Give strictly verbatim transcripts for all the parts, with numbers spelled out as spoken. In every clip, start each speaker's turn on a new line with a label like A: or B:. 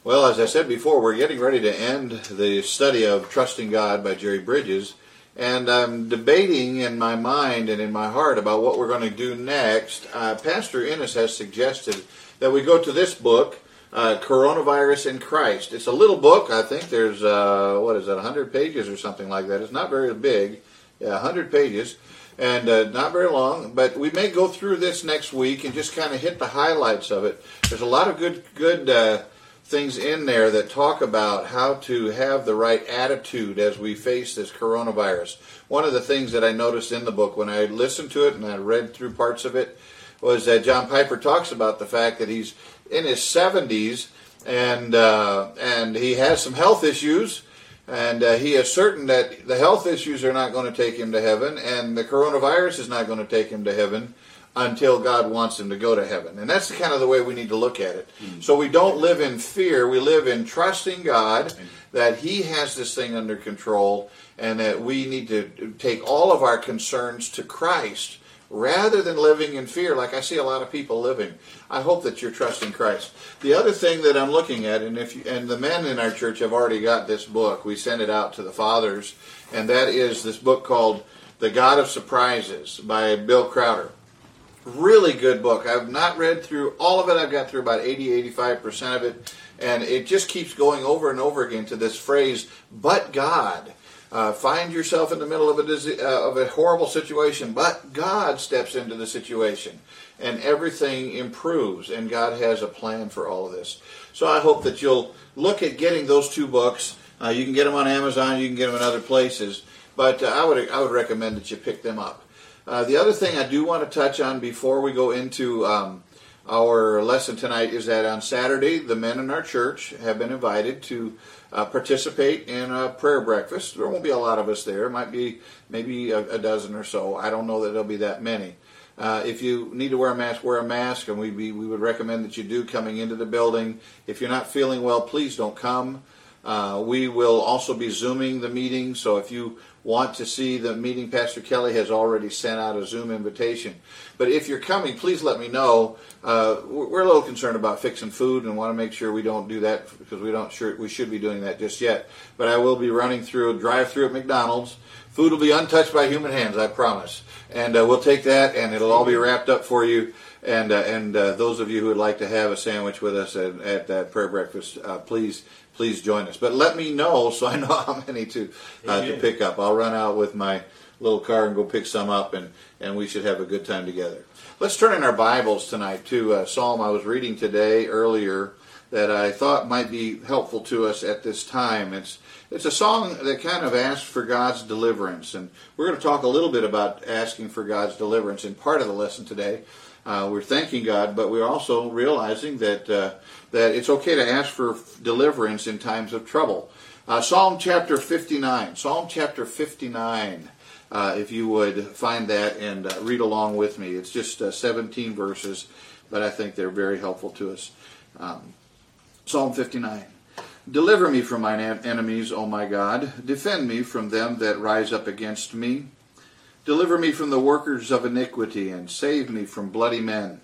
A: Well, as I said before, we're getting ready to end the study of Trusting God by Jerry Bridges, and I'm debating in my mind and in my heart about what we're going to do next. Uh, Pastor Innes has suggested that we go to this book, uh, Coronavirus in Christ. It's a little book. I think there's, uh, what is that, one hundred pages or something like that. It's not very big. Yeah, one hundred pages, and uh, not very long, but we may go through this next week and just kind of hit the highlights of it. There's a lot of good, good uh, things in there that talk about how to have the right attitude as we face this coronavirus. One of the things that I noticed in the book when I listened to it and I read through parts of it was that John Piper talks about the fact that he's in his seventies and uh, and he has some health issues, and uh, he is certain that the health issues are not going to take him to heaven, and the coronavirus is not going to take him to heaven until God wants him to go to heaven. And that's the kind of the way we need to look at it. Mm-hmm. So we don't live in fear. We live in trusting God that He has this thing under control, and that we need to take all of our concerns to Christ rather than living in fear like I see a lot of people living. I hope that you're trusting Christ. The other thing that I'm looking at, and if you, and the men in our church have already got this book. We sent it out to the fathers, and that is this book called The God of Surprises by Bill Crowder. Really good book. I've not read through all of it. I've got through about eighty, eighty-five percent of it. And it just keeps going over and over again to this phrase, but God. Uh, find yourself in the middle of a, uh, of a horrible situation, but God steps into the situation. And everything improves. And God has a plan for all of this. So I hope that you'll look at getting those two books. Uh, you can get them on Amazon. You can get them in other places. But uh, I would I would recommend that you pick them up. Uh, the other thing I do want to touch on before we go into um, our lesson tonight is that on Saturday, the men in our church have been invited to uh, participate in a prayer breakfast. There won't be a lot of us there. It might be maybe a, a dozen or so. I don't know that there'll be that many. Uh, if you need to wear a mask, wear a mask, and we be, we would recommend that you do coming into the building. If you're not feeling well, please don't come. Uh, we will also be Zooming the meeting, so if you want to see the meeting, Pastor Kelly has already sent out a Zoom invitation. But if you're coming, please let me know. Uh, we're a little concerned about fixing food and want to make sure we don't do that because we don't sure we should be doing that just yet. But I will be running through a drive-through at McDonald's. Food will be untouched by human hands, I promise. And uh, we'll take that, and it'll all be wrapped up for you. And uh, and uh, those of you who would like to have a sandwich with us at, at that prayer breakfast, uh, please please join us. But let me know so I know how many to uh, to pick up. I'll run out with my little car and go pick some up, and, and we should have a good time together. Let's turn in our Bibles tonight to a psalm I was reading today earlier that I thought might be helpful to us at this time. It's it's a song that kind of asks for God's deliverance, and we're going to talk a little bit about asking for God's deliverance in part of the lesson today. Uh, we're thanking God, but we're also realizing that uh, that it's okay to ask for deliverance in times of trouble. Uh, Psalm chapter fifty-nine. Psalm chapter fifty-nine, uh, if you would find that and uh, read along with me. It's just uh, seventeen verses, but I think they're very helpful to us. Um, Psalm fifty-nine. Deliver me from mine enemies, O my God. Defend me from them that rise up against me. Deliver me from the workers of iniquity, and save me from bloody men.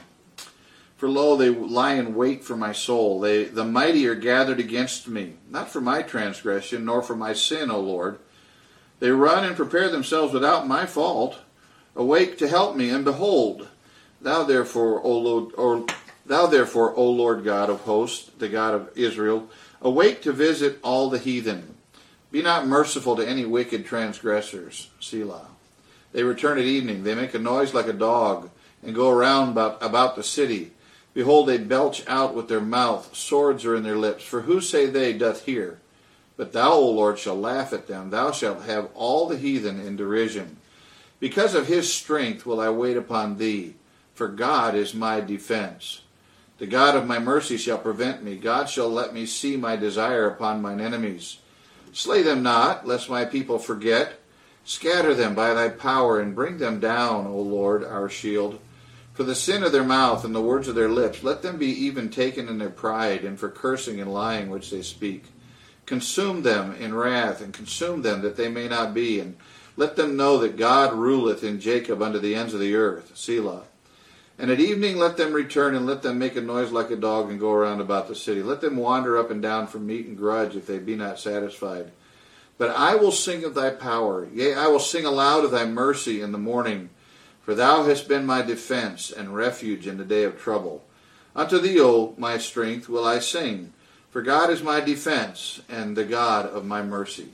A: For lo, they lie in wait for my soul. They, the mighty are gathered against me, not for my transgression, nor for my sin, O Lord. They run and prepare themselves without my fault. Awake to help me, and behold, thou therefore, O Lord, or thou therefore, O Lord God of hosts, the God of Israel, awake to visit all the heathen. Be not merciful to any wicked transgressors. Selah. They return at evening. They make a noise like a dog, and go around about, about the city. Behold, they belch out with their mouth. Swords are in their lips. For who, say they, doth hear? But thou, O Lord, shalt laugh at them. Thou shalt have all the heathen in derision. Because of his strength will I wait upon thee, for God is my defense. The God of my mercy shall prevent me. God shall let me see my desire upon mine enemies. Slay them not, lest my people forget. Scatter them by thy power, and bring them down, O Lord, our shield. For the sin of their mouth and the words of their lips, let them be even taken in their pride, and for cursing and lying which they speak. Consume them in wrath, and consume them that they may not be, and let them know that God ruleth in Jacob unto the ends of the earth. Selah. And at evening let them return, and let them make a noise like a dog, and go around about the city. Let them wander up and down for meat and grudge, if they be not satisfied. But I will sing of thy power. Yea, I will sing aloud of thy mercy in the morning. For thou hast been my defense and refuge in the day of trouble. Unto thee, O my strength, will I sing. For God is my defense, and the God of my mercy.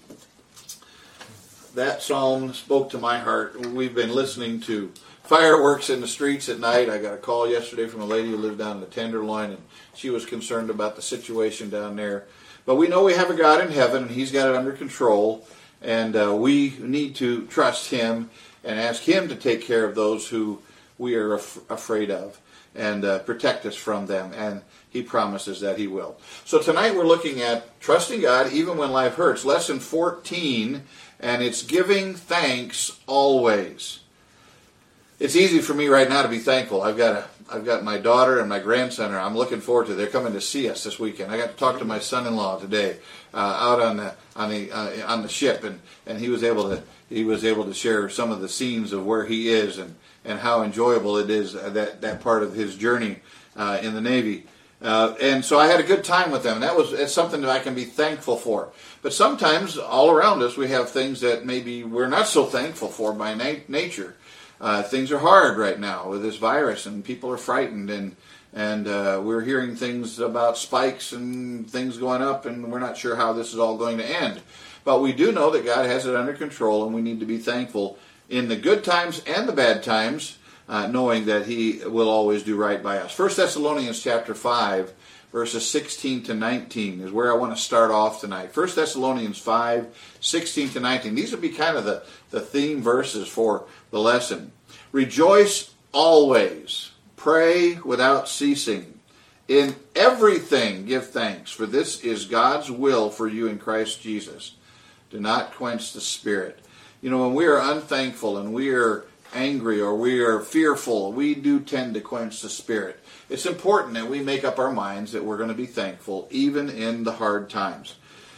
A: That psalm spoke to my heart. We've been listening to fireworks in the streets at night. I got a call yesterday from a lady who lived down in the Tenderloin, and she was concerned about the situation down there. But we know we have a God in heaven, and He's got it under control, and uh, we need to trust Him and ask Him to take care of those who we are af- afraid of and uh, protect us from them, and He promises that He will. So tonight we're looking at trusting God even when life hurts. Lesson fourteen, and it's giving thanks always. It's easy for me right now to be thankful. I've got a, I've got my daughter and my grandson. I'm looking forward to. They're coming to see us this weekend. I got to talk to my son-in-law today uh, out on the on the uh, on the ship, and, and he was able to he was able to share some of the scenes of where he is and, and how enjoyable it is uh, that that part of his journey uh, in the Navy. Uh, and so I had a good time with them. And that was it's something that I can be thankful for. But sometimes all around us we have things that maybe we're not so thankful for by na- nature. Uh, things are hard right now with this virus, and people are frightened, and and uh, we're hearing things about spikes and things going up, and we're not sure how this is all going to end. But we do know that God has it under control, and we need to be thankful in the good times and the bad times, uh, knowing that He will always do right by us. First Thessalonians chapter five, verses sixteen to nineteen is where I want to start off tonight. First Thessalonians five, sixteen to nineteen. These will be kind of the, the theme verses for the lesson. Rejoice always. Pray without ceasing. In everything give thanks, for this is God's will for you in Christ Jesus. Do not quench the Spirit. You know, when we are unthankful and we are angry or we are fearful, we do tend to quench the Spirit. It's important that we make up our minds that we're going to be thankful even in the hard times.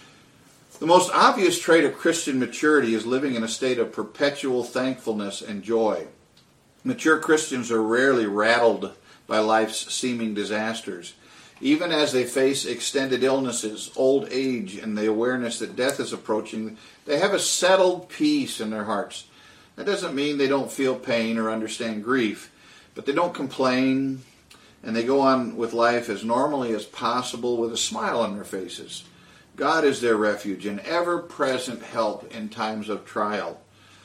A: The most obvious trait of Christian maturity is living in a state of perpetual thankfulness and joy. Mature Christians are rarely rattled by life's seeming disasters. Even as they face extended illnesses, old age, and the awareness that death is approaching, they have a settled peace in their hearts. That doesn't mean they don't feel pain or understand grief, but they don't complain, and they go on with life as normally as possible with a smile on their faces. God is their refuge and ever-present help in times of trial.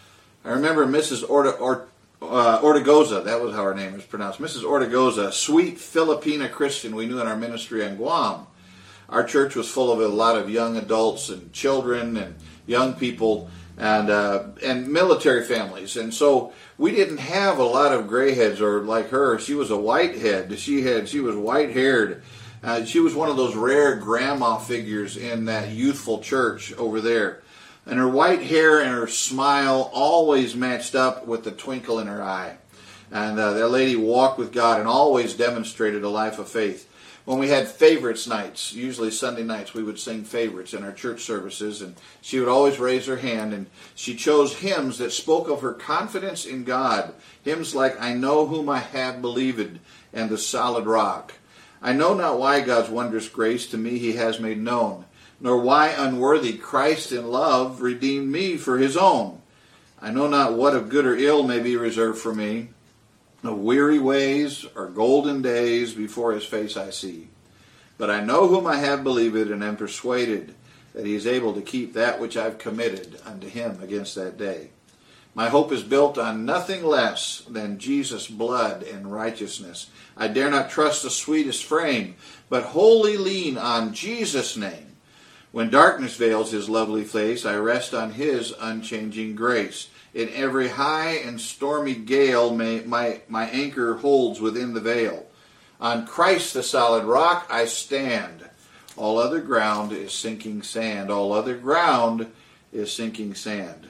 A: I remember Missus Orta, or, uh, Ortigoza, that was how her name was pronounced, Missus Ortigoza, a sweet Filipina Christian we knew in our ministry on Guam. Our church was full of a lot of young adults and children and young people and uh, and military families. And so we didn't have a lot of gray heads or like her. She was a white head. She had she was white-haired. Uh, she was one of those rare grandma figures in that youthful church over there. And her white hair and her smile always matched up with the twinkle in her eye. And uh, that lady walked with God and always demonstrated a life of faith. When we had favorites nights, usually Sunday nights, we would sing favorites in our church services, and she would always raise her hand, and she chose hymns that spoke of her confidence in God. Hymns like, I know whom I have believed, and the solid rock. I know not why God's wondrous grace to me He has made known, nor why unworthy Christ in love redeemed me for His own. I know not what of good or ill may be reserved for me, no weary ways or golden days before His face I see. But I know whom I have believed, and am persuaded that He is able to keep that which I've committed unto Him against that day. My hope is built on nothing less than Jesus' blood and righteousness. I dare not trust the sweetest frame, but wholly lean on Jesus' name. When darkness veils His lovely face, I rest on His unchanging grace. In every high and stormy gale, may, my, my anchor holds within the veil. On Christ the solid rock I stand. All other ground is sinking sand. All other ground is sinking sand.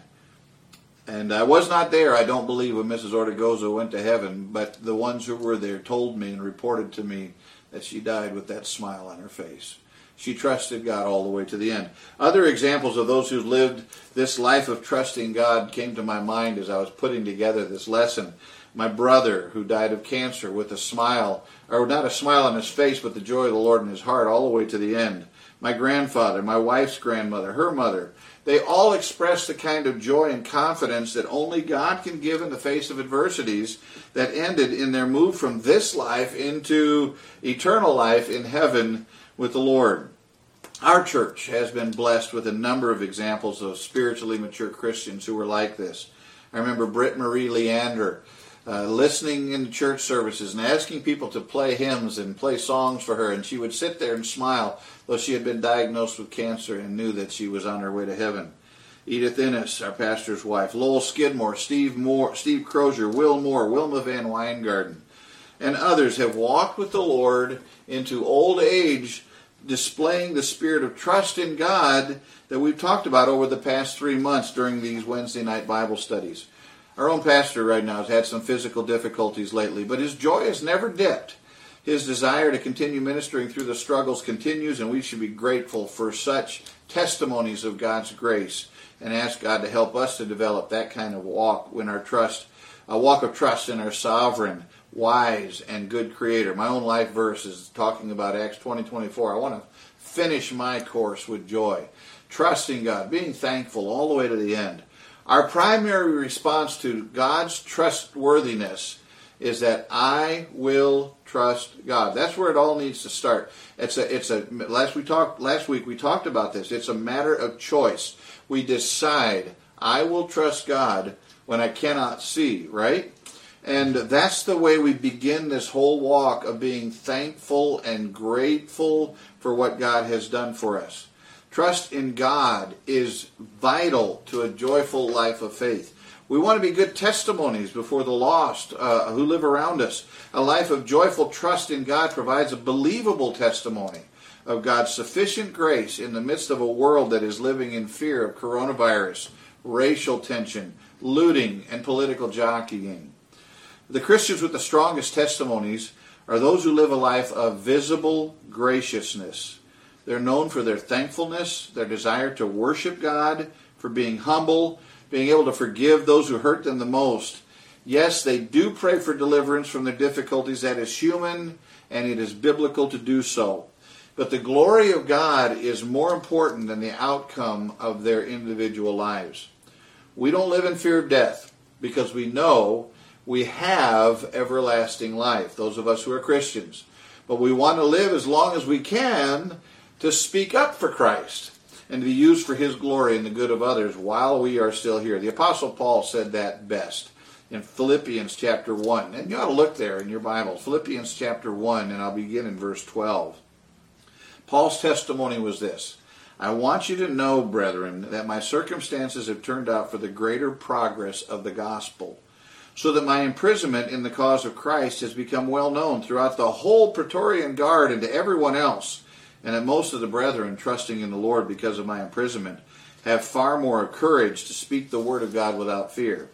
A: And I was not there, I don't believe, when Missus Ortigoza went to heaven, but the ones who were there told me and reported to me that she died with that smile on her face. She trusted God all the way to the end. Other examples of those who lived this life of trusting God came to my mind as I was putting together this lesson. My brother who died of cancer with a smile, or not a smile on his face, but the joy of the Lord in his heart all the way to the end. My grandfather, my wife's grandmother, her mother, they all expressed the kind of joy and confidence that only God can give in the face of adversities that ended in their move from this life into eternal life in heaven with the Lord. Our church has been blessed with a number of examples of spiritually mature Christians who were like this. I remember Britt Marie Leander uh, listening in the church services and asking people to play hymns and play songs for her, and she would sit there and smile, though she had been diagnosed with cancer and knew that she was on her way to heaven. Edith Innes, our pastor's wife, Lowell Skidmore, Steve Moore, Steve Crozier, Will Moore, Wilma Van Weingarten, and others have walked with the Lord into old age, displaying the spirit of trust in God that we've talked about over the past three months during these Wednesday night Bible studies. Our own pastor right now has had some physical difficulties lately, but his joy has never dipped. His desire to continue ministering through the struggles continues, and we should be grateful for such testimonies of God's grace and ask God to help us to develop that kind of walk when our trust, a walk of trust in our sovereign, wise, and good Creator. My own life verse is talking about Acts twenty twenty-four. I want to finish my course with joy, trusting God, being thankful all the way to the end. Our primary response to God's trustworthiness is that I will trust God. That's where it all needs to start. It's a, it's a. Last we talked, last week we talked about this. It's a matter of choice. We decide I will trust God when I cannot see. Right, and that's the way we begin this whole walk of being thankful and grateful for what God has done for us. Trust in God is vital to a joyful life of faith. We want to be good testimonies before the lost uh, who live around us. A life of joyful trust in God provides a believable testimony of God's sufficient grace in the midst of a world that is living in fear of coronavirus, racial tension, looting, and political jockeying. The Christians with the strongest testimonies are those who live a life of visible graciousness. They're known for their thankfulness, their desire to worship God, for being humble, being able to forgive those who hurt them the most. Yes, they do pray for deliverance from their difficulties. That is human, and it is biblical to do so. But the glory of God is more important than the outcome of their individual lives. We don't live in fear of death because we know we have everlasting life, those of us who are Christians. But we want to live as long as we can to speak up for Christ and to be used for His glory and the good of others while we are still here. The Apostle Paul said that best in Philippians chapter one. And you ought to look there in your Bible. Philippians chapter one, and I'll begin in verse twelve. Paul's testimony was this: I want you to know, brethren, that my circumstances have turned out for the greater progress of the gospel, so that my imprisonment in the cause of Christ has become well known throughout the whole Praetorian Guard and to everyone else, and that most of the brethren, trusting in the Lord because of my imprisonment, have far more courage to speak the word of God without fear.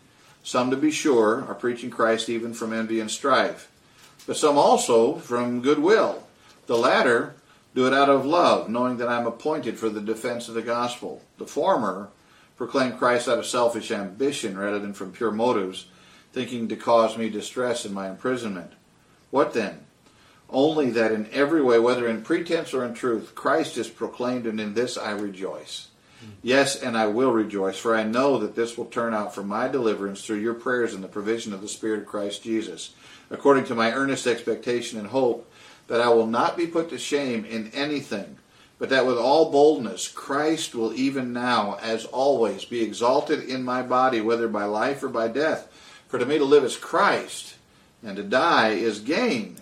A: Some, to be sure, are preaching Christ even from envy and strife, but some also from goodwill. The latter do it out of love, knowing that I am appointed for the defense of the gospel. The former proclaim Christ out of selfish ambition rather than from pure motives, thinking to cause me distress in my imprisonment. What then? Only that in every way, whether in pretense or in truth, Christ is proclaimed, and in this I rejoice. Yes, and I will rejoice, for I know that this will turn out for my deliverance through your prayers and the provision of the Spirit of Christ Jesus, according to my earnest expectation and hope that I will not be put to shame in anything, but that with all boldness Christ will even now, as always, be exalted in my body, whether by life or by death. For to me to live is Christ, and to die is gain.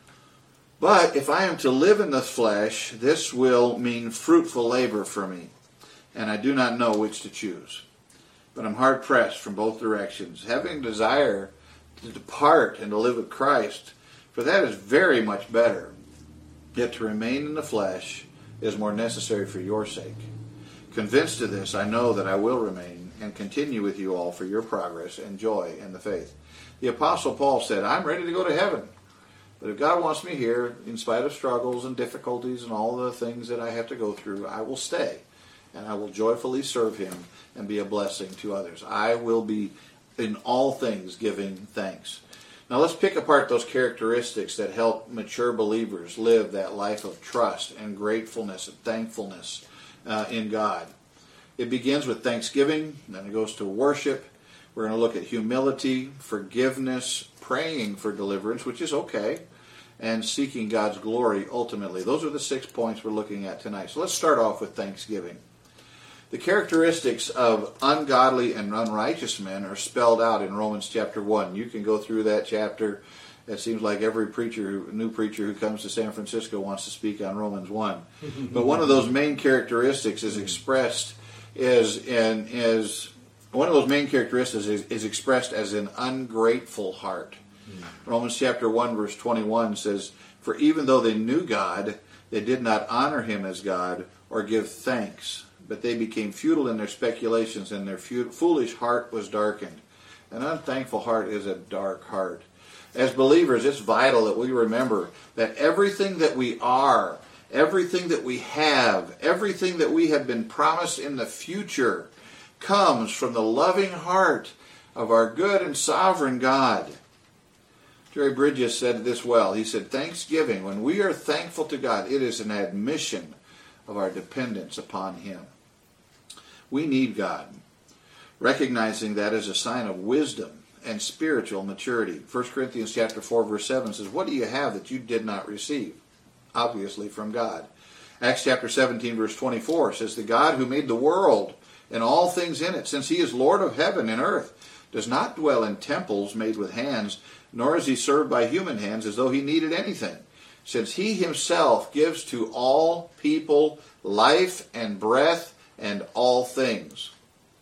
A: But if I am to live in the flesh, this will mean fruitful labor for me, and I do not know which to choose. But I'm hard-pressed from both directions, having a desire to depart and to live with Christ, for that is very much better. Yet to remain in the flesh is more necessary for your sake. Convinced of this, I know that I will remain and continue with you all for your progress and joy in the faith. The Apostle Paul said, I'm ready to go to heaven. But if God wants me here, in spite of struggles and difficulties and all the things that I have to go through, I will stay. And I will joyfully serve Him and be a blessing to others. I will be in all things giving thanks. Now let's pick apart those characteristics that help mature believers live that life of trust and gratefulness and thankfulness uh, in God. It begins with thanksgiving, then it goes to worship. We're going to look at humility, forgiveness, praying for deliverance, which is okay, and seeking God's glory ultimately. Those are the six points we're looking at tonight. So let's start off with thanksgiving. The characteristics of ungodly and unrighteous men are spelled out in Romans chapter one. You can go through that chapter. It seems like every preacher, who, new preacher who comes to San Francisco wants to speak on Romans one. But one of those main characteristics is expressed is in is one of those main characteristics is, is expressed as an ungrateful heart. Mm. Romans chapter one verse twenty-one says, "For even though they knew God, they did not honor him as God or give thanks, but they became futile in their speculations, and their foolish heart was darkened." An unthankful heart is a dark heart. As believers, it's vital that we remember that everything that we are, everything that we have, everything that we have been promised in the future comes from the loving heart of our good and sovereign God. Jerry Bridges said this well. He said, "Thanksgiving, when we are thankful to God, it is an admission of our dependence upon him." We need God. Recognizing that is a sign of wisdom and spiritual maturity. First Corinthians chapter four verse seven says, "What do you have that you did not receive?" Obviously from God. Acts chapter seventeen verse twenty-four says, "The God who made the world and all things in it, since he is Lord of heaven and earth, does not dwell in temples made with hands, nor is he served by human hands as though he needed anything, since he himself gives to all people life and breath and all things."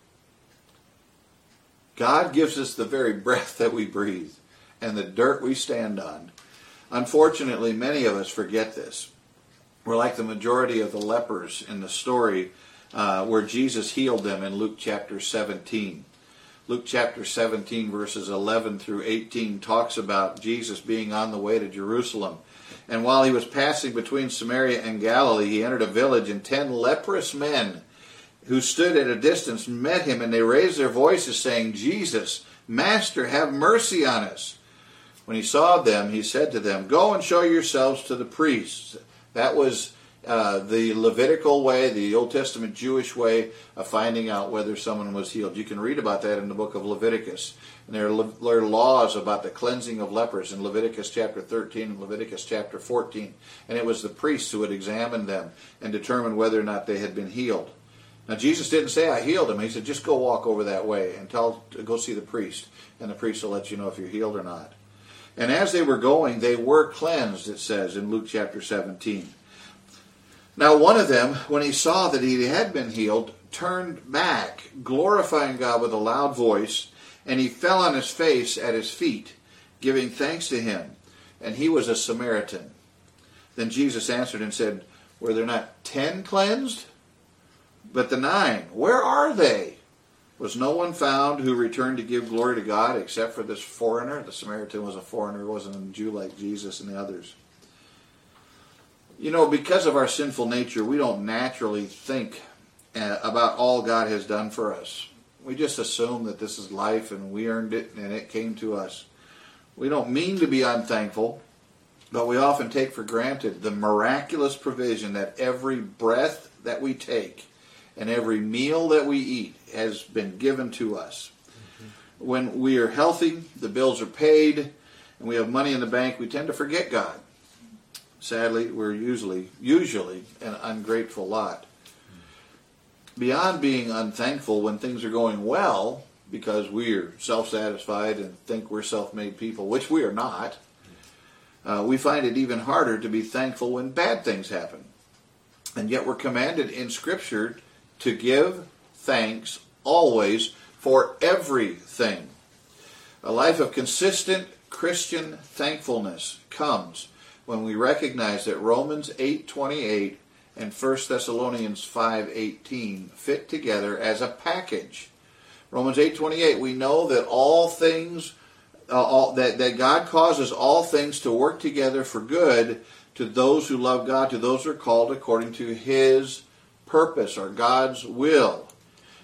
A: God gives us the very breath that we breathe and the dirt we stand on. Unfortunately, many of us forget this. We're like the majority of the lepers in the story uh, where Jesus healed them in Luke chapter seventeen. Luke chapter seventeen verses eleven through eighteen talks about Jesus being on the way to Jerusalem. "And while he was passing between Samaria and Galilee, he entered a village, and ten leprous men who stood at a distance met him, and they raised their voices, saying, 'Jesus, Master, have mercy on us.' When he saw them, he said to them, 'Go and show yourselves to the priests.'" That was uh, the Levitical way, the Old Testament Jewish way of finding out whether someone was healed. You can read about that in the book of Leviticus. And there are, there are laws about the cleansing of lepers in Leviticus chapter thirteen and Leviticus chapter fourteen. And it was the priests who would examine them and determine whether or not they had been healed. Now, Jesus didn't say, "I healed him." He said, "Just go walk over that way and tell, go see the priest, and the priest will let you know if you're healed or not." And as they were going, they were cleansed, it says in Luke chapter seventeen. Now, one of them, when he saw that he had been healed, turned back, glorifying God with a loud voice, and he fell on his face at his feet, giving thanks to him. And he was a Samaritan. Then Jesus answered and said, "Were there not ten cleansed? But the nine, where are they? Was no one found who returned to give glory to God except for this foreigner?" The Samaritan was a foreigner, wasn't a Jew like Jesus and the others. You know, because of our sinful nature, we don't naturally think uh, about all God has done for us. We just assume that this is life and we earned it and it came to us. We don't mean to be unthankful, but we often take for granted the miraculous provision that every breath that we take and every meal that we eat has been given to us. Mm-hmm. When we are healthy, the bills are paid, and we have money in the bank, we tend to forget God. Sadly, we're usually, usually an ungrateful lot. Mm-hmm. Beyond being unthankful when things are going well, because we're self-satisfied and think we're self-made people, which we are not, uh, we find it even harder to be thankful when bad things happen. And yet we're commanded in Scripture to give thanks always for everything. A life of consistent Christian thankfulness comes when we recognize that Romans eight twenty-eight and First Thessalonians five eighteen fit together as a package. Romans eight twenty-eight, we know that all things, uh, all, that, that God causes all things to work together for good to those who love God, to those who are called according to His purpose or God's will.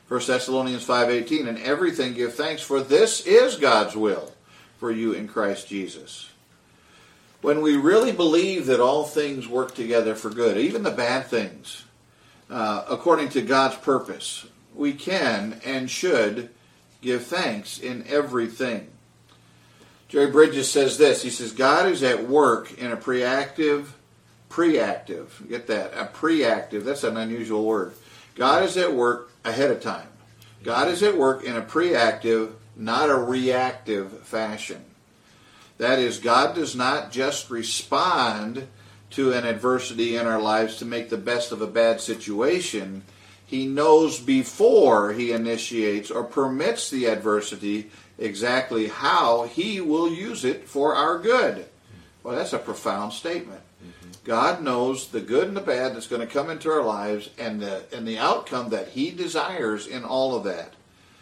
A: First Thessalonians five eighteen, in everything give thanks, for this is God's will for you in Christ Jesus. When we really believe that all things work together for good, even the bad things, uh, according to God's purpose, we can and should give thanks in everything. Jerry Bridges says this. He says, God is at work in a preactive, preactive, get that, a preactive, that's an unusual word. God is at work ahead of time. God is at work in a preactive, not a reactive fashion. That is, God does not just respond to an adversity in our lives to make the best of a bad situation. He knows before he initiates or permits the adversity exactly how he will use it for our good. Well, that's a profound statement. Mm-hmm. God knows the good and the bad that's going to come into our lives and the, and the outcome that he desires in all of that.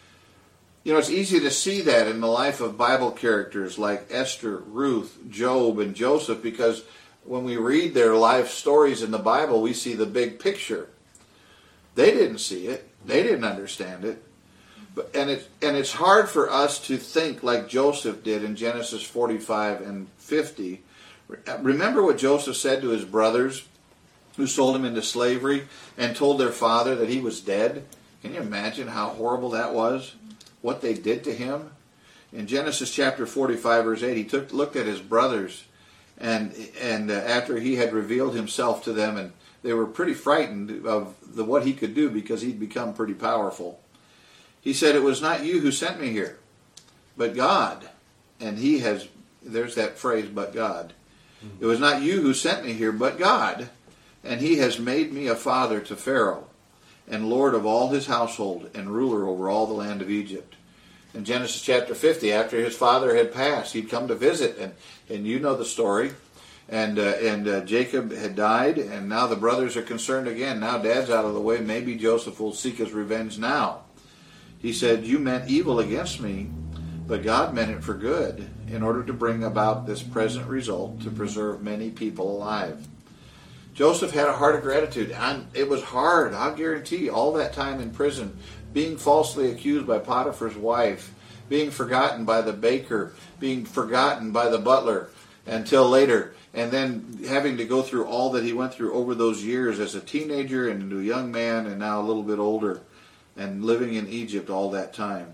A: You know, it's easy to see that in the life of Bible characters like Esther, Ruth, Job, and Joseph, because when we read their life stories in the Bible, we see the big picture. They didn't see it. They didn't understand it. But, and, it, and it's hard for us to think like Joseph did in Genesis forty-five and fifty. Remember what Joseph said to his brothers who sold him into slavery and told their father that he was dead? Can you imagine how horrible that was? What they did to him? In Genesis chapter forty-five, verse eight, he took looked at his brothers, and and uh, after he had revealed himself to them, and they were pretty frightened of the, what he could do because he'd become pretty powerful. He said, it was not you who sent me here, but God. And he has, there's that phrase, but God. Mm-hmm. It was not you who sent me here, but God. And he has made me a father to Pharaoh, and Lord of all his household, and ruler over all the land of Egypt. In Genesis chapter fifty, after his father had passed, he'd come to visit, and, and you know the story. And uh, and uh, Jacob had died, and now the brothers are concerned again. Now dad's out of the way. Maybe Joseph will seek his revenge now. He said, you meant evil against me, but God meant it for good, in order to bring about this present result, to preserve many people alive. Joseph had a heart of gratitude. And it was hard, I'll guarantee, all that time in prison, being falsely accused by Potiphar's wife, being forgotten by the baker, being forgotten by the butler until later, and then having to go through all that he went through over those years as a teenager and into a young man and now a little bit older, and living in Egypt all that time.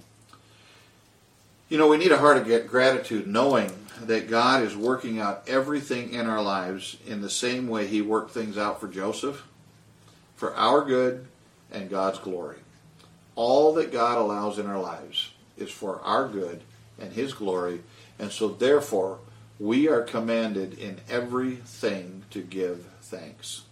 A: You know, we need a heart of gratitude, knowing that God is working out everything in our lives in the same way he worked things out for Joseph, for our good and God's glory. All that God allows in our lives is for our good and his glory, and so therefore we are commanded in everything to give thanks.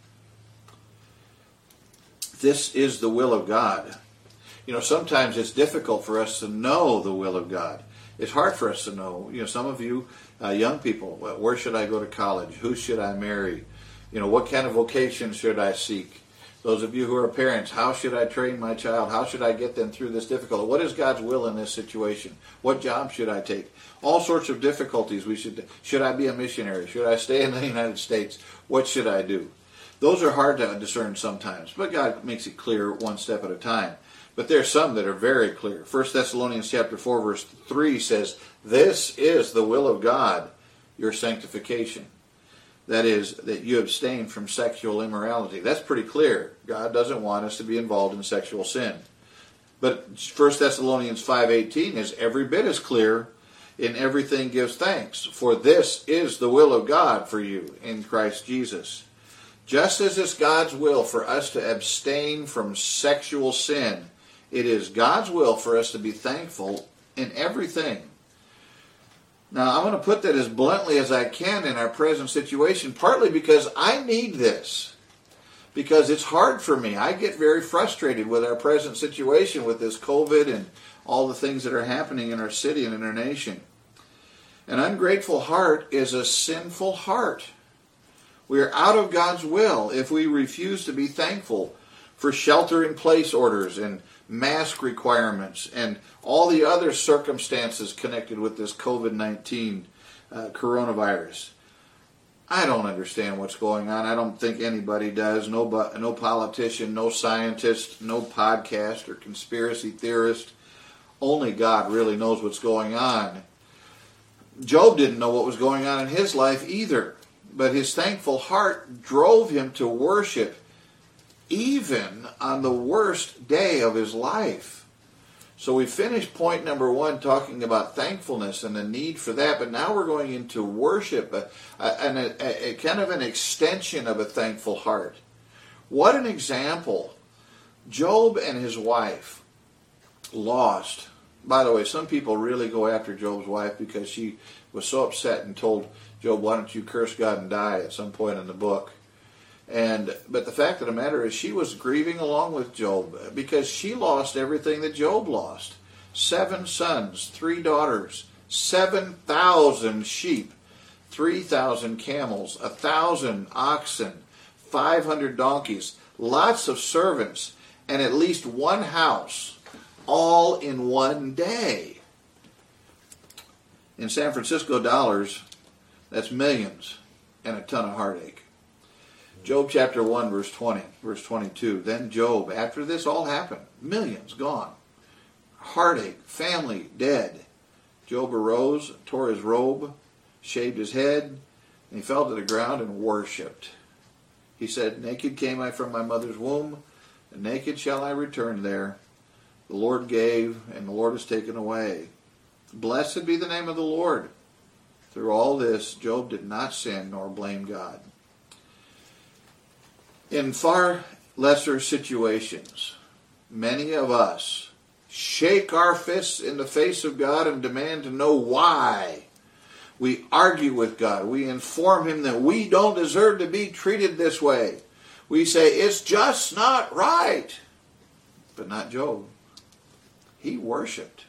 A: This is the will of God. You know, sometimes it's difficult for us to know the will of God. It's hard for us to know. You know, some of you uh, young people, where should I go to college? Who should I marry? You know, what kind of vocation should I seek? Those of you who are parents, how should I train my child? How should I get them through this difficulty? What is God's will in this situation? What job should I take? All sorts of difficulties we should. Should I be a missionary? Should I stay in the United States? What should I do? Those are hard to discern sometimes, but God makes it clear one step at a time. But there are some that are very clear. First Thessalonians chapter four, verse three says, this is the will of God, your sanctification. That is, that you abstain from sexual immorality. That's pretty clear. God doesn't want us to be involved in sexual sin. But First Thessalonians five eighteen is every bit as clear. In everything gives thanks, for this is the will of God for you in Christ Jesus. Just as it's God's will for us to abstain from sexual sin, it is God's will for us to be thankful in everything. Now, I'm going to put that as bluntly as I can in our present situation, partly because I need this. Because it's hard for me. I get very frustrated with our present situation with this COVID and all the things that are happening in our city and in our nation. An ungrateful heart is a sinful heart. We are out of God's will if we refuse to be thankful for shelter-in-place orders and mask requirements and all the other circumstances connected with this COVID nineteen uh, coronavirus. I don't understand what's going on. I don't think anybody does. No, no politician, no scientist, no podcast or conspiracy theorist. Only God really knows what's going on. Job didn't know what was going on in his life either, but his thankful heart drove him to worship even on the worst day of his life. So we finished point number one talking about thankfulness and the need for that, but now we're going into worship, a, a, a, a kind of an extension of a thankful heart. What an example. Job and his wife lost. By the way, some people really go after Job's wife because she was so upset and told Job, why don't you curse God and die at some point in the book. And but the fact of the matter is she was grieving along with Job because she lost everything that Job lost. Seven sons, three daughters, seven thousand sheep, three thousand camels, a thousand oxen, five hundred donkeys, lots of servants, and at least one house, all in one day. In San Francisco dollars, that's millions and a ton of heartache. Job chapter one, verse twenty, verse twenty-two. Then Job, after this all happened, millions gone, heartache, family dead. Job arose, tore his robe, shaved his head, and he fell to the ground and worshipped. He said, naked came I from my mother's womb, and naked shall I return there. The Lord gave, and the Lord has taken away. Blessed be the name of the Lord. Through all this, Job did not sin nor blame God. In far lesser situations, many of us shake our fists in the face of God and demand to know why. We argue with God. We inform Him that we don't deserve to be treated this way. We say, it's just not right. But not Job. He worshipped.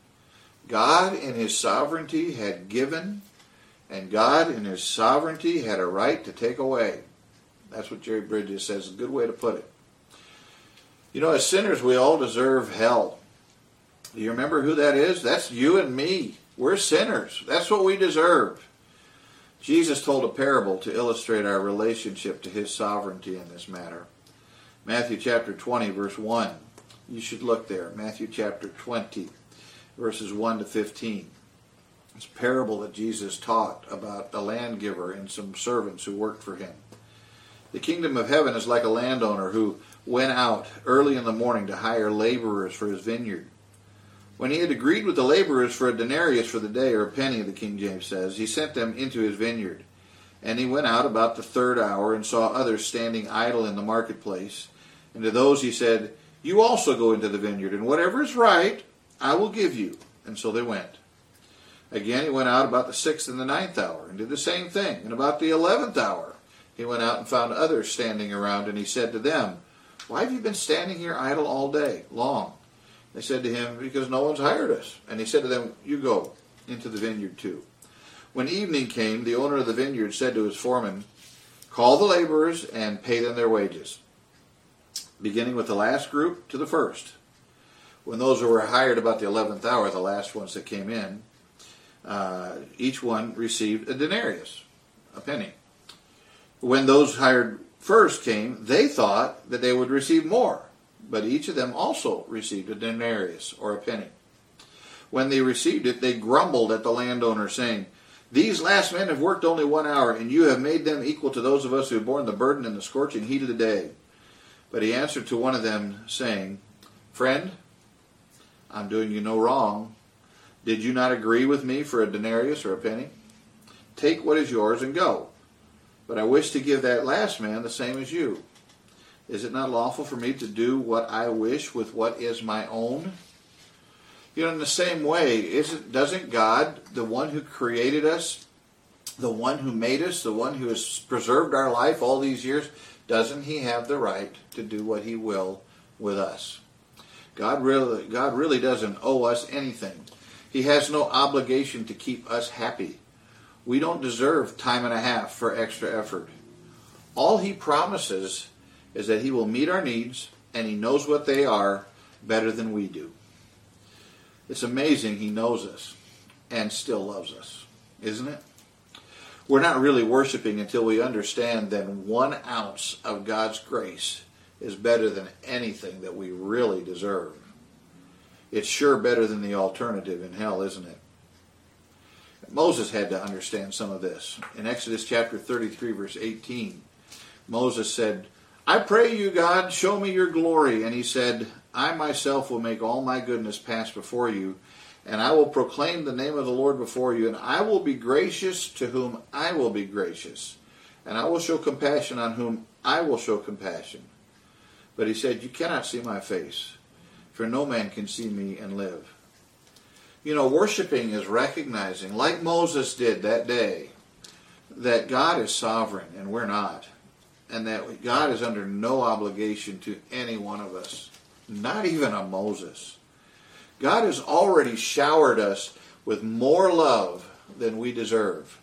A: God in His sovereignty had given, and God in His sovereignty had a right to take away. That's what Jerry Bridges says, a good way to put it. You know, as sinners, we all deserve hell. Do you remember who that is? That's you and me. We're sinners. That's what we deserve. Jesus told a parable to illustrate our relationship to His sovereignty in this matter. Matthew chapter twenty, verse one. You should look there. Matthew chapter twenty, verses one to fifteen. It's a parable that Jesus taught about a land giver and some servants who worked for him. The kingdom of heaven is like a landowner who went out early in the morning to hire laborers for his vineyard. When he had agreed with the laborers for a denarius for the day, or a penny, the King James says, he sent them into his vineyard. And he went out about the third hour and saw others standing idle in the marketplace. And to those he said, you also go into the vineyard, and whatever is right, I will give you. And so they went. Again he went out about the sixth and the ninth hour, and did the same thing. And about the eleventh hour he went out and found others standing around, and he said to them, why have you been standing here idle all day long? They said to him, because no one's hired us. And he said to them, you go into the vineyard too. When evening came, the owner of the vineyard said to his foreman, call the laborers and pay them their wages, beginning with the last group to the first. When those who were hired about the eleventh hour, the last ones that came in, uh, each one received a denarius, a penny. When those hired first came, they thought that they would receive more, but each of them also received a denarius, or a penny. When they received it, they grumbled at the landowner, saying, these last men have worked only one hour, and you have made them equal to those of us who have borne the burden in the scorching heat of the day. But he answered to one of them, saying, friend, I'm doing you no wrong. Did you not agree with me for a denarius or a penny? Take what is yours and go. But I wish to give that last man the same as you. Is it not lawful for me to do what I wish with what is my own? You know, in the same way, isn't, doesn't God, the one who created us, the one who made us, the one who has preserved our life all these years, doesn't He have the right to do what He will with us? God really, God really doesn't owe us anything. He has no obligation to keep us happy. We don't deserve time and a half for extra effort. All He promises is that He will meet our needs, and He knows what they are better than we do. It's amazing He knows us and still loves us, isn't it? we're not really worshiping until we understand that one ounce of God's grace is better than anything that we really deserve. It's sure better than the alternative in hell, isn't it? Moses had to understand some of this. In Exodus chapter thirty-three, verse eighteen, Moses said, I pray you, God, show me your glory. And he said, I myself will make all my goodness pass before you, and I will proclaim the name of the Lord before you, and I will be gracious to whom I will be gracious, and I will show compassion on whom I will show compassion. But he said, you cannot see my face, for no man can see me and live. You know, worshiping is recognizing, like Moses did that day, that God is sovereign and we're not, and that God is under no obligation to any one of us, not even a Moses. God has already showered us with more love than we deserve.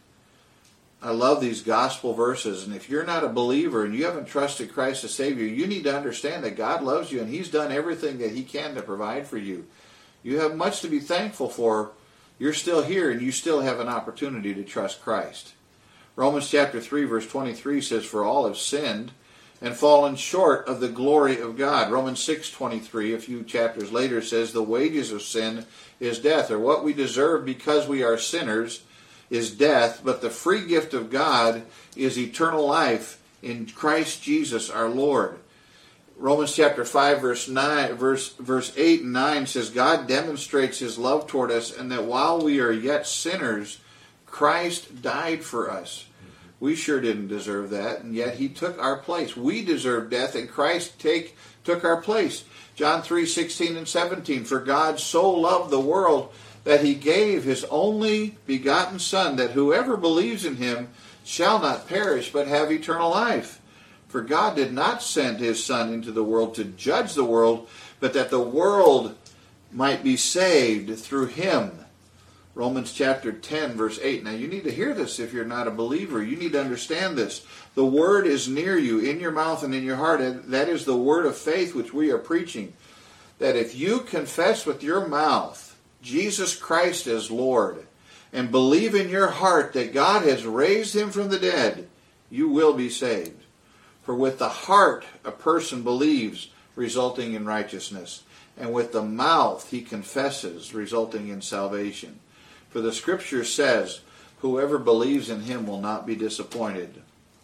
A: I love these gospel verses, and if you're not a believer and you haven't trusted Christ as Savior, you need to understand that God loves you and He's done everything that He can to provide for you. You have much to be thankful for. You're still here and you still have an opportunity to trust Christ. Romans chapter three verse twenty-three says, for all have sinned and fallen short of the glory of God. Romans six twenty-three, a few chapters later, says the wages of sin is death, or what we deserve because we are sinners is death, but the free gift of God is eternal life in Christ Jesus our Lord. Romans chapter five verse nine verse verse eight and nine says God demonstrates His love toward us, and that while we are yet sinners, Christ died for us. We sure didn't deserve that, and yet He took our place. We deserve death, and Christ take, took our place. John three sixteen and seventeen, for God so loved the world that He gave His only begotten Son, that whoever believes in Him shall not perish, but have eternal life. For God did not send His Son into the world to judge the world, but that the world might be saved through Him. Romans chapter ten, verse eight. Now you need to hear this if you're not a believer. You need to understand this. The word is near you, in your mouth and in your heart. And that is the word of faith which we are preaching. That if you confess with your mouth Jesus Christ as Lord, and believe in your heart that God has raised Him from the dead, you will be saved. For with the heart a person believes, resulting in righteousness, and with the mouth he confesses, resulting in salvation. For the Scripture says, whoever believes in Him will not be disappointed.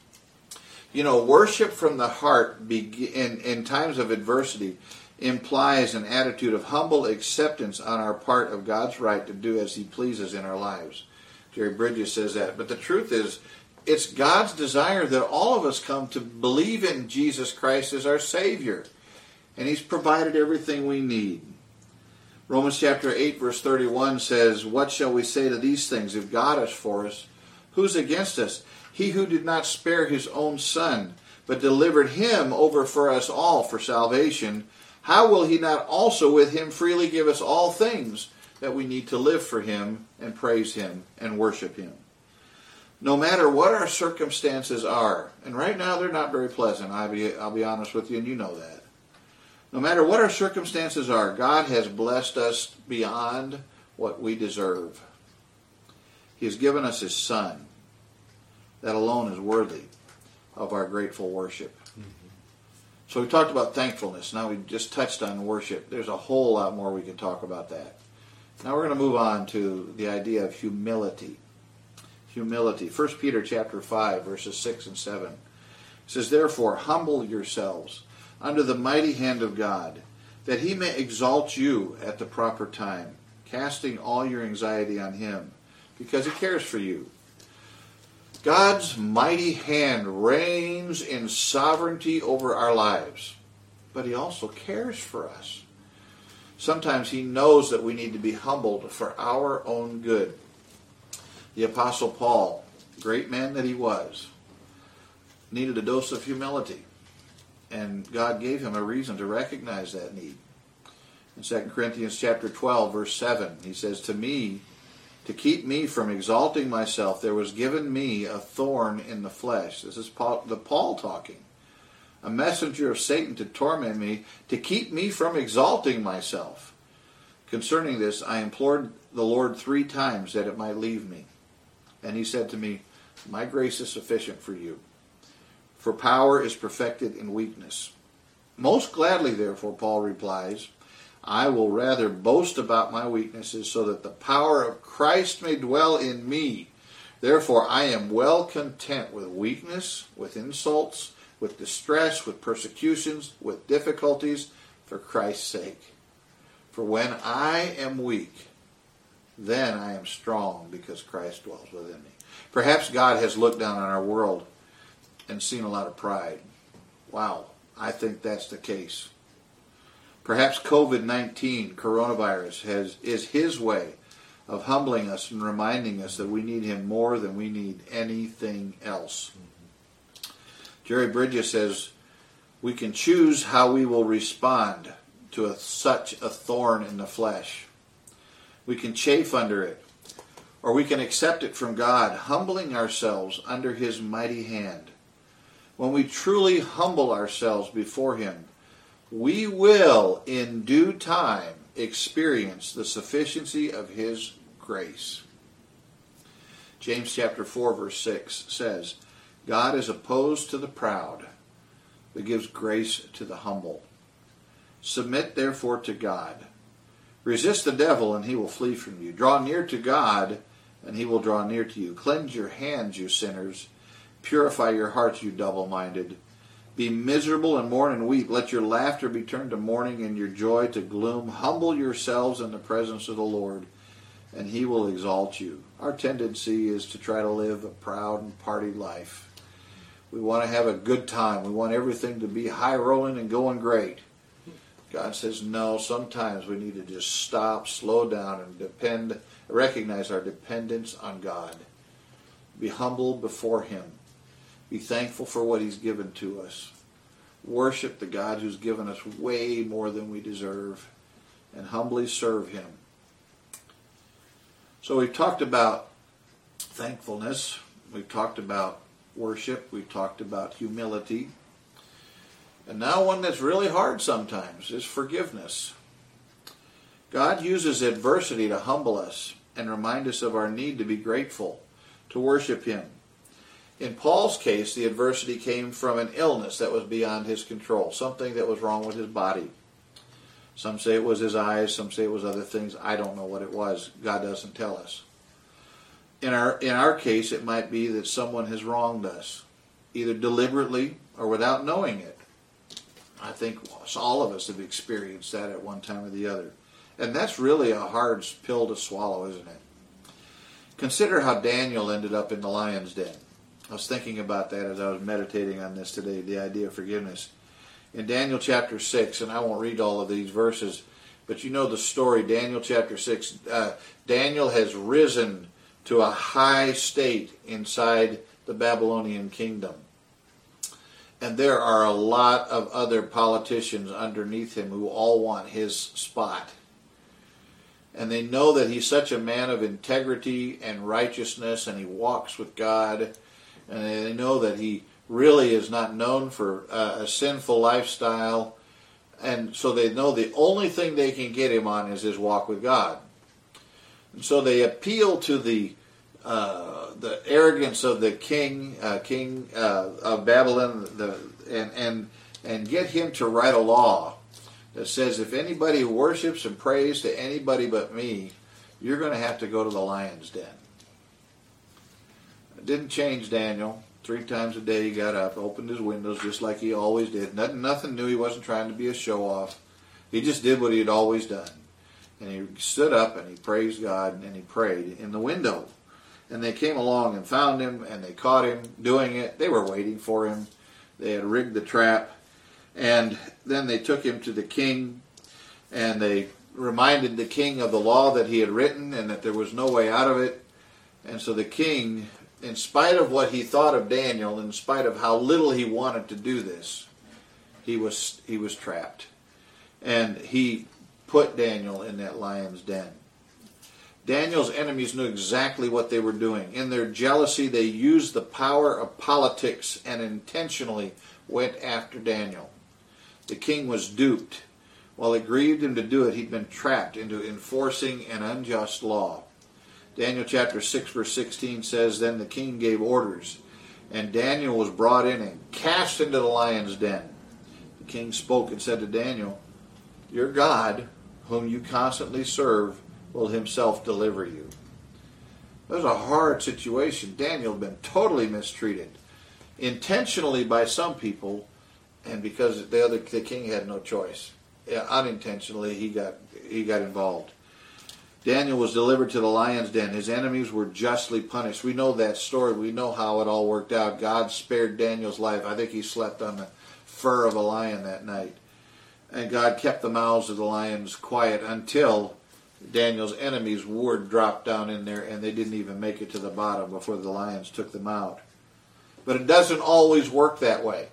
A: You know, worship from the heart in, in times of adversity implies an attitude of humble acceptance on our part of God's right to do as He pleases in our lives. Jerry Bridges says that. But the truth is, it's God's desire that all of us come to believe in Jesus Christ as our Savior. And He's provided everything we need. Romans chapter eight verse thirty-one says, what shall we say to these things? If God is for us, who's against us? He who did not spare His own Son, but delivered Him over for us all for salvation, how will He not also with Him freely give us all things that we need to live for Him and praise Him and worship Him? No matter what our circumstances are, and right now they're not very pleasant, I'll be, I'll be honest with you, and you know that. No matter what our circumstances are, God has blessed us beyond what we deserve. He has given us His Son. That alone is worthy of our grateful worship. Mm-hmm. So we talked about thankfulness. Now we just touched on worship. There's a whole lot more we can talk about that. Now we're going to move on to the idea of humility. Humility. First Peter chapter five, verses six and seven. It says, therefore, humble yourselves under the mighty hand of God, that He may exalt you at the proper time, casting all your anxiety on Him, because He cares for you. God's mighty hand reigns in sovereignty over our lives, but He also cares for us. Sometimes He knows that we need to be humbled for our own good. The Apostle Paul, great man that he was, needed a dose of humility. And God gave him a reason to recognize that need. In Second Corinthians chapter twelve, verse seven, he says, to me, to keep me from exalting myself, there was given me a thorn in the flesh. This is Paul, the Paul talking. A messenger of Satan to torment me, to keep me from exalting myself. Concerning this, I implored the Lord three times that it might leave me. And He said to me, My grace is sufficient for you. For power is perfected in weakness. Most gladly, therefore, Paul replies, I will rather boast about my weaknesses so that the power of Christ may dwell in me. Therefore, I am well content with weakness, with insults, with distress, with persecutions, with difficulties, for Christ's sake. For when I am weak, then I am strong because Christ dwells within me. Perhaps God has looked down on our world and seen a lot of pride. Wow, I think that's the case. Perhaps covid nineteen, coronavirus, has is his way of humbling us and reminding us that we need him more than we need anything else. Jerry Bridges says, we can choose how we will respond to a, such a thorn in the flesh. We can chafe under it, or we can accept it from God, humbling ourselves under his mighty hand. When we truly humble ourselves before him, we will, in due time, experience the sufficiency of his grace. James chapter four, verse six says, God is opposed to the proud, but gives grace to the humble. Submit therefore to God. Resist the devil, and he will flee from you. Draw near to God, and he will draw near to you. Cleanse your hands, you sinners. Purify your hearts, you double-minded. Be miserable and mourn and weep. Let your laughter be turned to mourning and your joy to gloom. Humble yourselves in the presence of the Lord, and he will exalt you. Our tendency is to try to live a proud and party life. We want to have a good time. We want everything to be high-rolling and going great. God says, no, sometimes we need to just stop, slow down, and depend, recognize our dependence on God. Be humble before him. Be thankful for what he's given to us. Worship the God who's given us way more than we deserve, and humbly serve him. So we've talked about thankfulness. We've talked about worship. We've talked about humility. And now one that's really hard sometimes is forgiveness. God uses adversity to humble us and remind us of our need to be grateful, to worship him. In Paul's case, the adversity came from an illness that was beyond his control, something that was wrong with his body. Some say it was his eyes, some say it was other things. I don't know what it was. God doesn't tell us. In our, in our case, it might be that someone has wronged us, either deliberately or without knowing it. I think all of us have experienced that at one time or the other. And that's really a hard pill to swallow, isn't it? Consider how Daniel ended up in the lion's den. I was thinking about that as I was meditating on this today, the idea of forgiveness. In Daniel chapter six, and I won't read all of these verses, but you know the story, Daniel chapter six. Uh, Daniel has risen to a high state inside the Babylonian kingdom. And there are a lot of other politicians underneath him who all want his spot. And they know that he's such a man of integrity and righteousness, and he walks with God. And they know that he really is not known for uh, a sinful lifestyle. And so they know the only thing they can get him on is his walk with God. And so they appeal to the uh, the arrogance of the king, uh, king uh, of Babylon, the, and and and get him to write a law that says if anybody worships and prays to anybody but me, you're going to have to go to the lion's den. It didn't change Daniel. Three times a day he got up, opened his windows just like he always did. Nothing, nothing new. He wasn't trying to be a show-off. He just did what he had always done. And he stood up and he praised God and he prayed in the window. And they came along and found him and they caught him doing it. They were waiting for him. They had rigged the trap. And then they took him to the king and they reminded the king of the law that he had written and that there was no way out of it. And so the king, in spite of what he thought of Daniel, in spite of how little he wanted to do this, he was he was trapped. And he put Daniel in that lion's den. Daniel's enemies knew exactly what they were doing. In their jealousy, they used the power of politics and intentionally went after Daniel. The king was duped. While it grieved him to do it, he'd been trapped into enforcing an unjust law. Daniel chapter six verse sixteen says, Then the king gave orders, and Daniel was brought in and cast into the lion's den. The king spoke and said to Daniel, Your God, whom you constantly serve, will himself deliver you. It was a hard situation. Daniel had been totally mistreated, intentionally by some people, and because the other the king had no choice. Yeah, unintentionally, he got he got involved. Daniel was delivered to the lion's den. His enemies were justly punished. We know that story. We know how it all worked out. God spared Daniel's life. I think he slept on the fur of a lion that night. And God kept the mouths of the lions quiet until Daniel's enemies' word dropped down in there, and they didn't even make it to the bottom before the lions took them out. But it doesn't always work that way.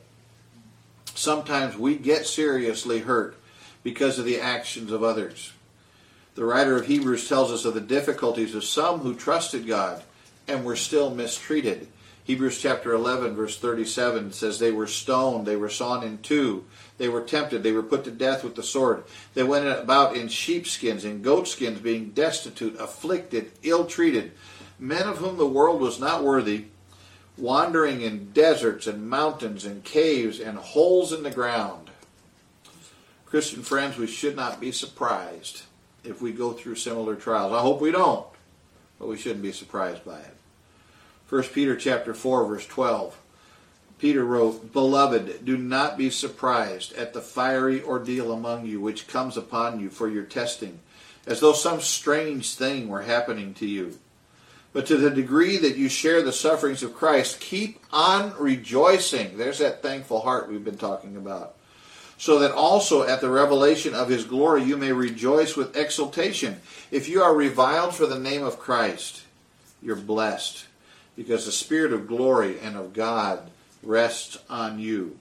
A: Sometimes we get seriously hurt because of the actions of others. The writer of Hebrews tells us of the difficulties of some who trusted God and were still mistreated. Hebrews chapter eleven verse thirty-seven says they were stoned, they were sawn in two, they were tempted, they were put to death with the sword. They went about in sheepskins and goatskins, being destitute, afflicted, ill-treated, men of whom the world was not worthy, wandering in deserts and mountains and caves and holes in the ground. Christian friends, we should not be surprised if we go through similar trials. I hope we don't, but we shouldn't be surprised by it. First Peter chapter four, verse twelve. Peter wrote, Beloved, do not be surprised at the fiery ordeal among you, which comes upon you for your testing, as though some strange thing were happening to you. But to the degree that you share the sufferings of Christ, keep on rejoicing. There's that thankful heart we've been talking about. So that also at the revelation of his glory you may rejoice with exultation. If you are reviled for the name of Christ, you're blessed, because the Spirit of glory and of God rests on you.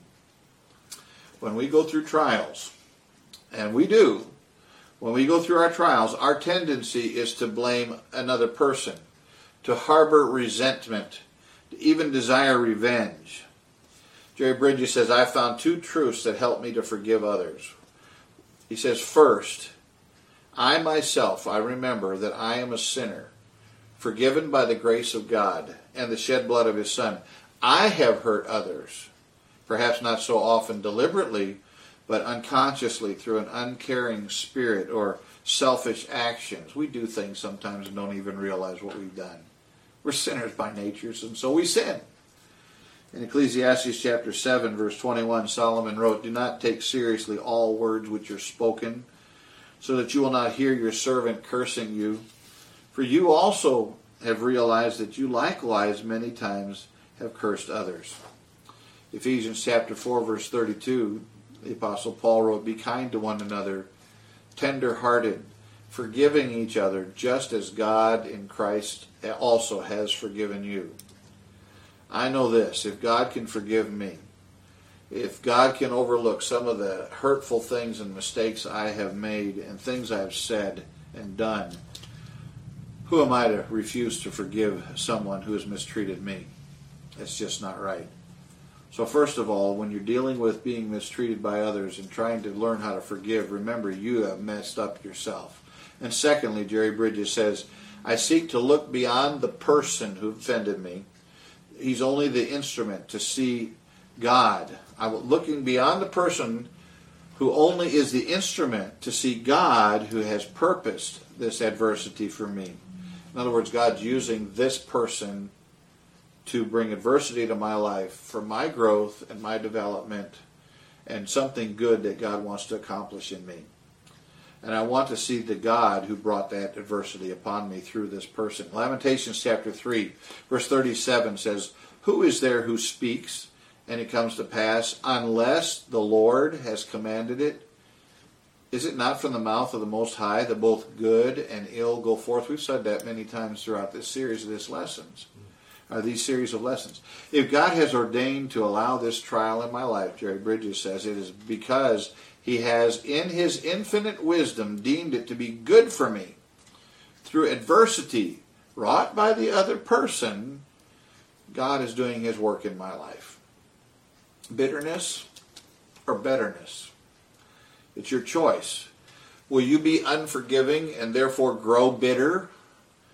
A: When we go through trials, and we do, when we go through our trials, our tendency is to blame another person, to harbor resentment, to even desire revenge. Jerry Bridges says, I found two truths that help me to forgive others. He says, first, I myself, I remember that I am a sinner, forgiven by the grace of God and the shed blood of his Son. I have hurt others, perhaps not so often deliberately, but unconsciously through an uncaring spirit or selfish actions. We do things sometimes and don't even realize what we've done. We're sinners by nature, and so we sin. In Ecclesiastes chapter seven, verse twenty-one, Solomon wrote, Do not take seriously all words which are spoken, so that you will not hear your servant cursing you. For you also have realized that you likewise many times have cursed others. Ephesians chapter four, verse thirty-two, the Apostle Paul wrote, Be kind to one another, tender-hearted, forgiving each other, just as God in Christ also has forgiven you. I know this, if God can forgive me, if God can overlook some of the hurtful things and mistakes I have made and things I've said and done, who am I to refuse to forgive someone who has mistreated me? It's just not right. So first of all, when you're dealing with being mistreated by others and trying to learn how to forgive, remember you have messed up yourself. And secondly, Jerry Bridges says, I seek to look beyond the person who offended me. He's only the instrument to see God. I'm looking beyond the person who only is the instrument to see God who has purposed this adversity for me. In other words, God's using this person to bring adversity to my life for my growth and my development and something good that God wants to accomplish in me. And I want to see the God who brought that adversity upon me through this person. Lamentations chapter three, verse thirty-seven says, Who is there who speaks, and it comes to pass, unless the Lord has commanded it? Is it not from the mouth of the Most High that both good and ill go forth? We've said that many times throughout this series of these lessons, or these series of lessons. If God has ordained to allow this trial in my life, Jerry Bridges says, it is because He has, in His infinite wisdom, deemed it to be good for me. Through adversity wrought by the other person, God is doing His work in my life. Bitterness or betterness? It's your choice. Will you be unforgiving and therefore grow bitter?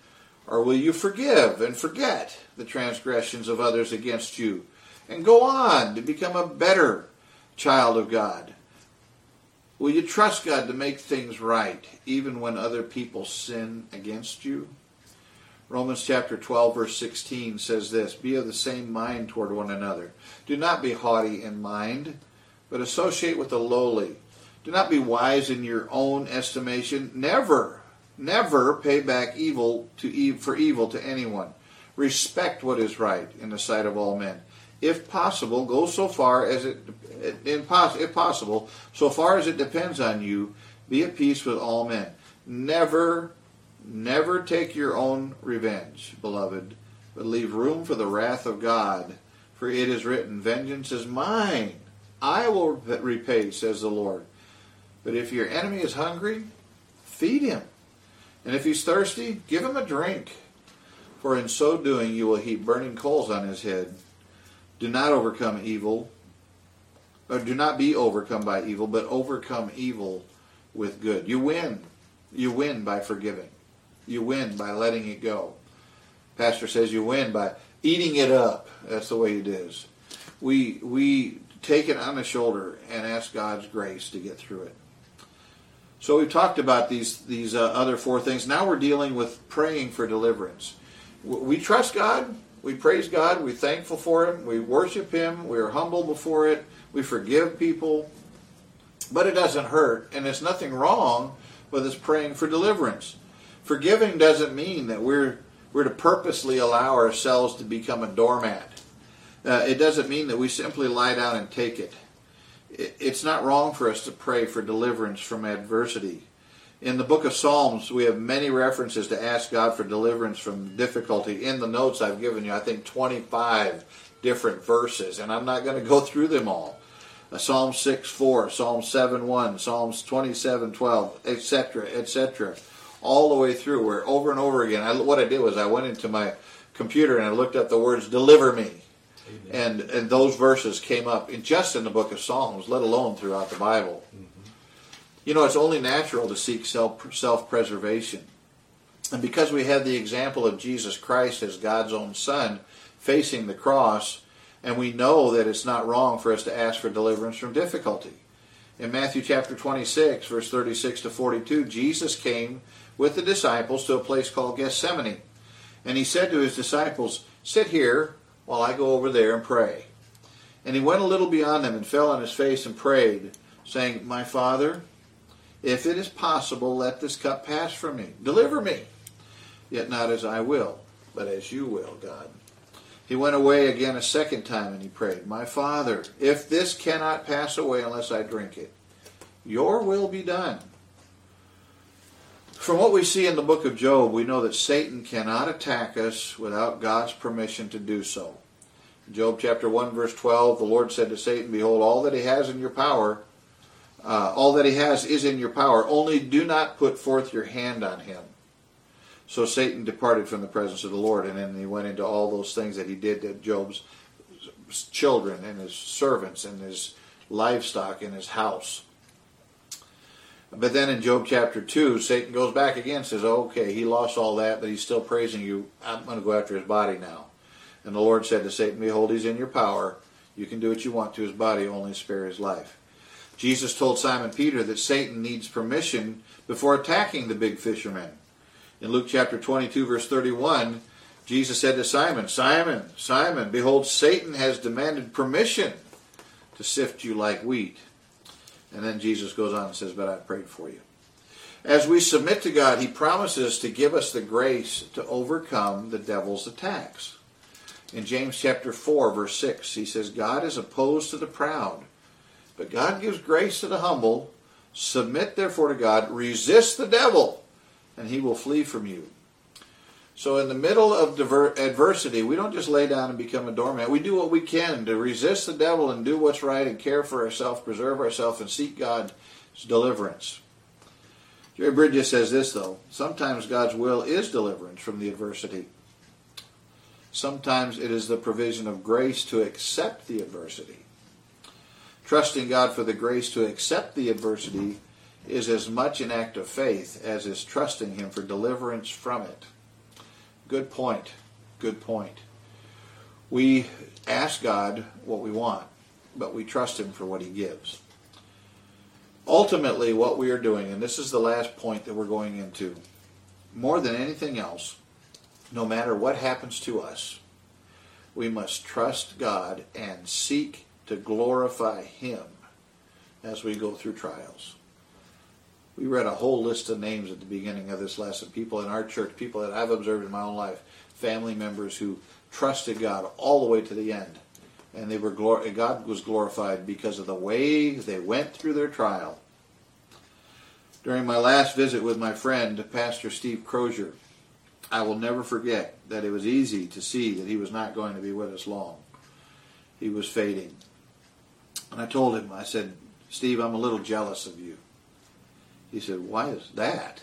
A: Or will you forgive and forget the transgressions of others against you and go on to become a better child of God? Will you trust God to make things right even when other people sin against you? Romans chapter twelve verse sixteen says this, be of the same mind toward one another. Do not be haughty in mind, but associate with the lowly. Do not be wise in your own estimation. Never, never pay back evil to e- for evil to anyone. Respect what is right in the sight of all men. If possible, go so far as it, if possible, so far as it depends on you, be at peace with all men. Never, never take your own revenge, beloved, but leave room for the wrath of God. For it is written, vengeance is mine. I will repay, says the Lord. But if your enemy is hungry, feed him. And if he's thirsty, give him a drink. For in so doing you will heap burning coals on his head. Do not overcome evil, or do not be overcome by evil, but overcome evil with good. You win. You win by forgiving. You win by letting it go. Pastor says you win by eating it up. That's the way it is. We we take it on the shoulder and ask God's grace to get through it. So we've talked about these these uh, other four things. Now we're dealing with praying for deliverance. We trust God. We praise God. We're thankful for Him. We worship Him. We are humble before it. We forgive people. But it doesn't hurt, and there's nothing wrong with us praying for deliverance. Forgiving doesn't mean that we're we're to purposely allow ourselves to become a doormat. Uh, it doesn't mean that we simply lie down and take it. it. It's not wrong for us to pray for deliverance from adversity. In the book of Psalms, we have many references to ask God for deliverance from difficulty. In the notes I've given you, I think twenty-five different verses, and I'm not going to go through them all. Uh, Psalm six four, Psalm seven one, Psalms twenty-seven twelve, et cetera, et cetera, all the way through, where over and over again, I, what I did was I went into my computer and I looked up the words, deliver me. And and those verses came up in, just in the book of Psalms, let alone throughout the Bible. Mm-hmm. You know, it's only natural to seek self, self-preservation. And because we have the example of Jesus Christ as God's own Son facing the cross, and we know that it's not wrong for us to ask for deliverance from difficulty. In Matthew chapter twenty-six, verse thirty-six to forty-two, Jesus came with the disciples to a place called Gethsemane. And he said to his disciples, sit here while I go over there and pray. And he went a little beyond them and fell on his face and prayed, saying, my Father, if it is possible, let this cup pass from me. Deliver me. Yet not as I will, but as you will, God. He went away again a second time and he prayed, my Father, if this cannot pass away unless I drink it, your will be done. From what we see in the book of Job, we know that Satan cannot attack us without God's permission to do so. In Job chapter one, verse twelve, the Lord said to Satan, behold, all that he has in your power, uh, all that he has is in your power, only do not put forth your hand on him. So Satan departed from the presence of the Lord, and then he went into all those things that he did to Job's children and his servants and his livestock and his house. But then in Job chapter two, Satan goes back again and says, oh, okay, he lost all that, but he's still praising you. I'm going to go after his body now. And the Lord said to Satan, behold, he's in your power. You can do what you want to his body, only spare his life. Jesus told Simon Peter that Satan needs permission before attacking the big fishermen. In Luke chapter twenty-two, verse thirty-one, Jesus said to Simon, Simon, Simon, behold, Satan has demanded permission to sift you like wheat. And then Jesus goes on and says, but I prayed for you. As we submit to God, he promises to give us the grace to overcome the devil's attacks. In James chapter four, verse six, he says, God is opposed to the proud, but God gives grace to the humble. Submit therefore to God, resist the devil, and he will flee from you. So in the middle of diver- adversity, we don't just lay down and become a doormat. We do what we can to resist the devil and do what's right and care for ourselves, preserve ourselves, and seek God's deliverance. Jerry Bridges says this, though. Sometimes God's will is deliverance from the adversity. Sometimes it is the provision of grace to accept the adversity. Trusting God for the grace to accept the adversity is as much an act of faith as is trusting him for deliverance from it. Good point. Good point. We ask God what we want, but we trust Him for what He gives. Ultimately, what we are doing, and this is the last point that we're going into, more than anything else, no matter what happens to us, we must trust God and seek to glorify Him as we go through trials. We read a whole list of names at the beginning of this lesson. People in our church, people that I've observed in my own life, family members who trusted God all the way to the end. And they were glor- God was glorified because of the way they went through their trial. During my last visit with my friend, Pastor Steve Crozier, I will never forget that it was easy to see that he was not going to be with us long. He was fading. And I told him, I said, Steve, I'm a little jealous of you. He said, why is that?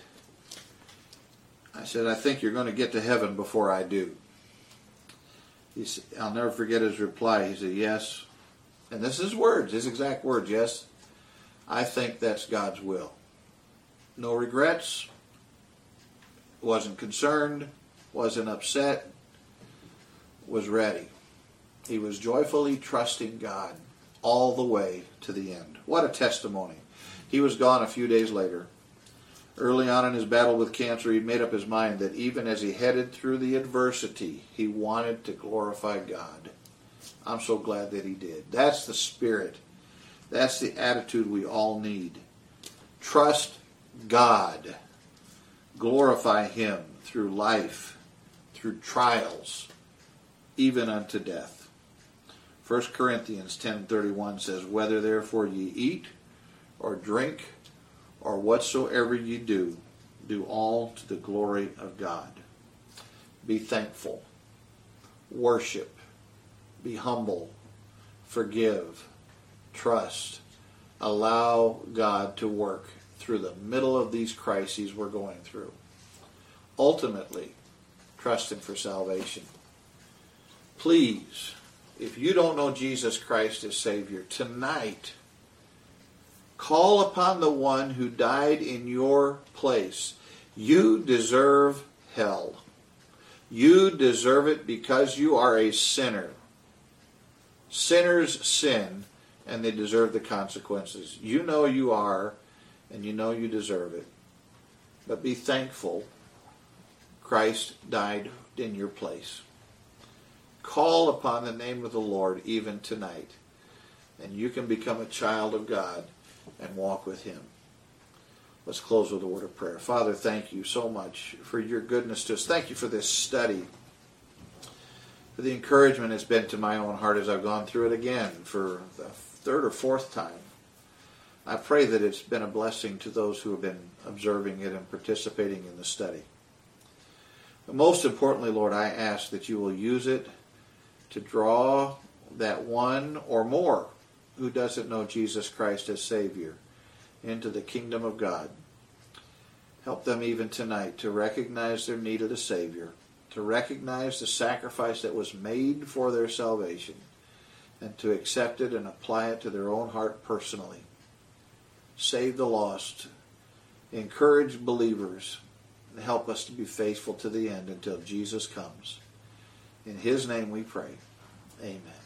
A: I said, I think you're going to get to heaven before I do. He said, I'll never forget his reply. He said, yes. And this is his words, his exact words, yes. I think that's God's will. No regrets. Wasn't concerned. Wasn't upset. Was ready. He was joyfully trusting God all the way to the end. What a testimony. He was gone a few days later. Early on in his battle with cancer, he made up his mind that even as he headed through the adversity, he wanted to glorify God. I'm so glad that he did. That's the spirit. That's the attitude we all need. Trust God. Glorify Him through life, through trials, even unto death. First Corinthians ten thirty-one says, whether therefore ye eat or drink, or whatsoever ye do, do all to the glory of God. Be thankful. Worship. Be humble. Forgive. Trust. Allow God to work through the middle of these crises we're going through. Ultimately, trust Him for salvation. Please, if you don't know Jesus Christ as Savior, tonight, call upon the one who died in your place. You deserve hell. You deserve it because you are a sinner. Sinners sin, and they deserve the consequences. You know you are, and you know you deserve it. But be thankful Christ died in your place. Call upon the name of the Lord even tonight, and you can become a child of God and walk with Him. Let's close with a word of prayer. Father, thank you so much for your goodness to us. Thank you for this study, for the encouragement it's been to my own heart as I've gone through it again for the third or fourth time. I pray that it's been a blessing to those who have been observing it and participating in the study. But most importantly, Lord, I ask that you will use it to draw that one or more who doesn't know Jesus Christ as Savior into the kingdom of God. Help them even tonight to recognize their need of the Savior, to recognize the sacrifice that was made for their salvation, and to accept it and apply it to their own heart personally. Save the lost, encourage believers, and help us to be faithful to the end until Jesus comes. In His name we pray. Amen.